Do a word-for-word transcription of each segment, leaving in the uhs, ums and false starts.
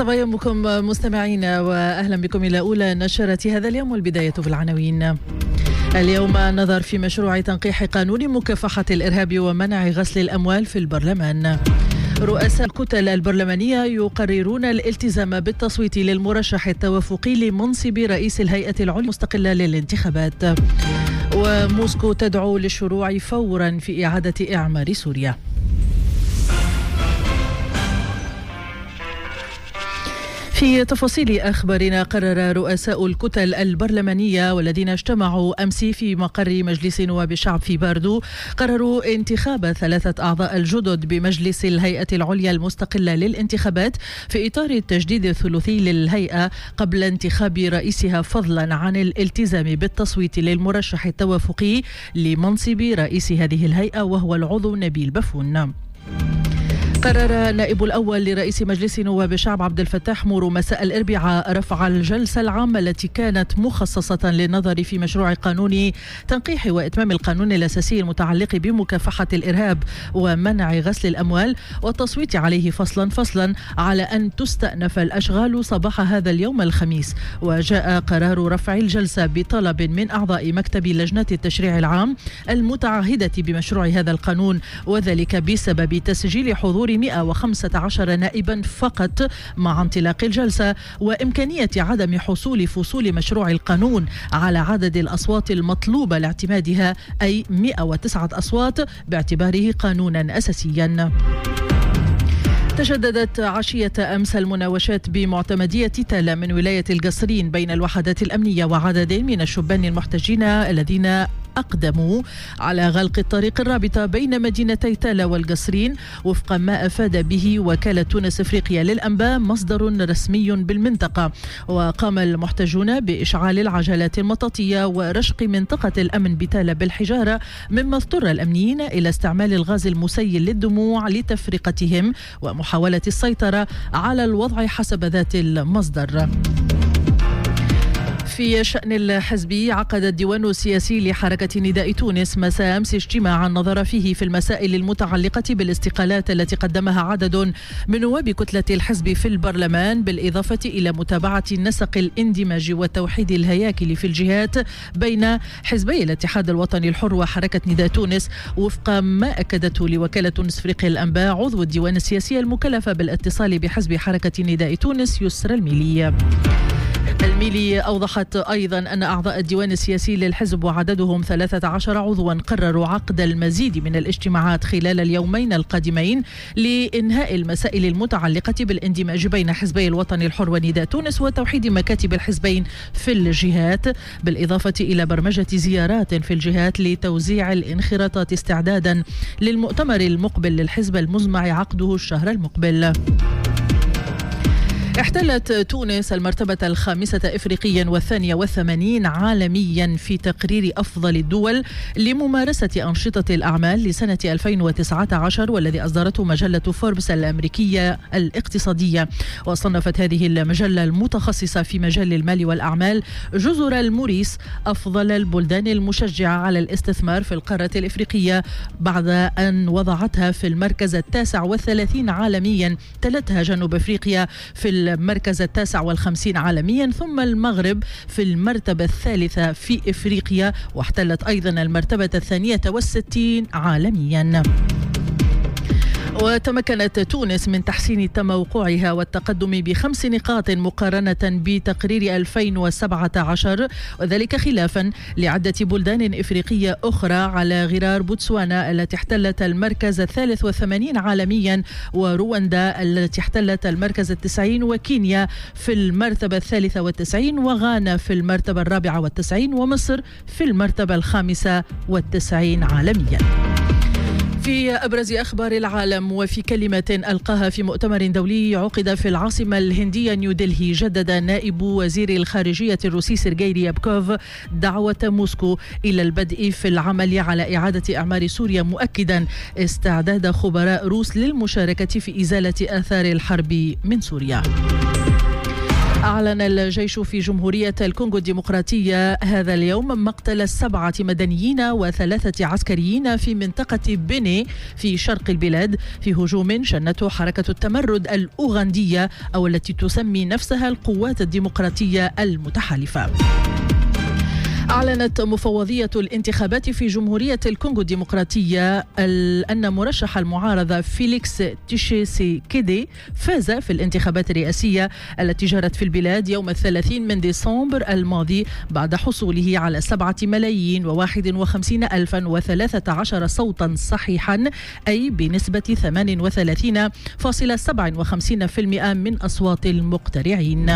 طبعا مستمعينا وأهلا بكم إلى أولى نشرة هذا اليوم، والبداية بالعناوين. اليوم نظر في مشروع تنقيح قانون مكافحة الإرهاب ومنع غسل الأموال في البرلمان. رؤساء الكتل البرلمانية يقررون الالتزام بالتصويت للمرشح التوافقي لمنصب رئيس الهيئة العليا المستقلة للانتخابات. وموسكو تدعو للشروع فورا في إعادة إعمار سوريا. في تفاصيل أخبارنا، قرر رؤساء الكتل البرلمانية والذين اجتمعوا أمس في مقر مجلس نواب الشعب في باردو قرروا انتخاب ثلاثة أعضاء الجدد بمجلس الهيئة العليا المستقلة للانتخابات في إطار التجديد الثلثي للهيئة قبل انتخاب رئيسها، فضلا عن الالتزام بالتصويت للمرشح التوافقي لمنصب رئيس هذه الهيئة وهو العضو نبيل بافون. قرر نائب الأول لرئيس مجلس نواب الشعب عبد الفتاح مورو مساء الأربعاء رفع الجلسة العامة التي كانت مخصصة للنظر في مشروع قانون تنقيح وإتمام القانون الأساسي المتعلق بمكافحة الإرهاب ومنع غسل الأموال والتصويت عليه فصلا فصلا على أن تستأنف الأشغال صباح هذا اليوم الخميس. وجاء قرار رفع الجلسة بطلب من أعضاء مكتب لجنة التشريع العام المتعهدة بمشروع هذا القانون، وذلك بسبب تسجيل حضور مئة وخمسة عشر نائبا فقط مع انطلاق الجلسة، وإمكانية عدم حصول فصول مشروع القانون على عدد الأصوات المطلوبة لاعتمادها، أي مئة وتسعة أصوات باعتباره قانونا أساسيا. تشددت عشية أمس المناوشات بمعتمدية تالا من ولاية القصرين بين الوحدات الأمنية وعدد من الشبان المحتجين الذين أقدموا على غلق الطريق الرابطة بين مدينتي تالا والقصرين وفق ما أفاد به وكالة تونس إفريقيا للأنباء مصدر رسمي بالمنطقة. وقام المحتجون بإشعال العجلات المطاطية ورشق منطقة الأمن بتالا بالحجارة، مما اضطر الأمنيين إلى استعمال الغاز المسيل للدموع لتفرقتهم ومحاولة السيطرة على الوضع حسب ذات المصدر. في شأن الحزبي، عقد الديوان السياسي لحركة نداء تونس مساء أمس اجتماعا نظر فيه في المسائل المتعلقة بالاستقالات التي قدمها عدد من نواب كتلة الحزب في البرلمان، بالإضافة إلى متابعة نسق الاندماج وتوحيد الهياكل في الجهات بين حزبي الاتحاد الوطني الحر وحركة نداء تونس، وفق ما أكدته لوكالة تونس إفريقيا الأنباء عضو الديوان السياسي المكلفة بالاتصال بحزب حركة نداء تونس يسرى الميلي. الميلي أوضحت أيضا أن أعضاء الديوان السياسي للحزب وعددهم ثلاثة عشر عضوا قرروا عقد المزيد من الاجتماعات خلال اليومين القادمين لإنهاء المسائل المتعلقة بالاندماج بين حزبي الوطن الحر ونداء تونس وتوحيد مكاتب الحزبين في الجهات، بالإضافة إلى برمجة زيارات في الجهات لتوزيع الانخراطات استعدادا للمؤتمر المقبل للحزب المزمع عقده الشهر المقبل. احتلت تونس المرتبة الخامسة إفريقيا والثانية والثمانين عالميا في تقرير أفضل الدول لممارسة أنشطة الأعمال لسنة ألفين وتسعة عشر، والذي أصدرته مجلة فوربس الأمريكية الاقتصادية. وصنفت هذه المجلة المتخصصة في مجال المال والأعمال جزر الموريس أفضل البلدان المشجعة على الاستثمار في القارة الإفريقية، بعد أن وضعتها في المركز التاسع والثلاثين عالميا، تلتها جنوب أفريقيا في المركز التاسع والخمسين عالميا، ثم المغرب في المرتبة الثالثة في إفريقيا، واحتلت أيضا المرتبة الثانية والستين عالميا. وتمكنت تونس من تحسين تموقعها والتقدم بخمس نقاط مقارنة بتقرير ألفين وسبعة عشر، وذلك خلافا لعدة بلدان إفريقية أخرى على غرار بوتسوانا التي احتلت المركز الثالث والثمانين عالميا، ورواندا التي احتلت المركز التسعين، وكينيا في المرتبة الثالثة والتسعين، وغانا في المرتبة الرابعة والتسعين، ومصر في المرتبة الخامسة والتسعين عالميا. في أبرز أخبار العالم، وفي كلمة ألقاها في مؤتمر دولي عقد في العاصمة الهندية نيودلهي، جدد نائب وزير الخارجية الروسي سيرجي ريابكوف دعوة موسكو إلى البدء في العمل على إعادة إعمار سوريا، مؤكدا استعداد خبراء روس للمشاركة في إزالة آثار الحرب من سوريا. أعلن الجيش في جمهورية الكونغو الديمقراطية هذا اليوم مقتل سبعة مدنيين وثلاثة عسكريين في منطقة بيني في شرق البلاد في هجوم شنته حركة التمرد الأوغندية أو التي تسمي نفسها القوات الديمقراطية المتحالفة. أعلنت مفوضية الانتخابات في جمهورية الكونغو الديمقراطية أن مرشح المعارضة فيليكس تشيسيكيدي فاز في الانتخابات الرئاسية التي جرت في البلاد يوم الثلاثين من ديسمبر الماضي بعد حصوله على سبعة ملايين وواحد وخمسين ألفا وثلاثة عشر صوتا صحيحا، أي بنسبة ثمانية وثلاثين فاصلة سبعة وخمسين بالمئة من أصوات المقترعين.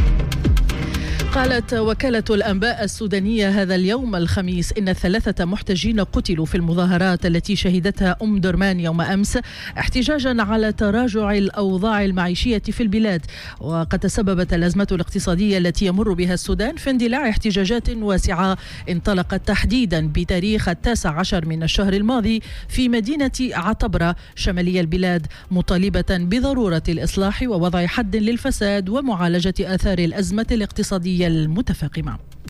قالت وكالة الأنباء السودانية هذا اليوم الخميس إن ثلاثة محتجين قتلوا في المظاهرات التي شهدتها أم درمان يوم أمس احتجاجا على تراجع الأوضاع المعيشية في البلاد. وقد تسببت الأزمة الاقتصادية التي يمر بها السودان في اندلاع احتجاجات واسعة انطلقت تحديدا بتاريخ التاسع عشر من الشهر الماضي في مدينة عطبرة شمالي البلاد، مطالبة بضرورة الإصلاح ووضع حد للفساد ومعالجة آثار الأزمة الاقتصادية المتفاقمة.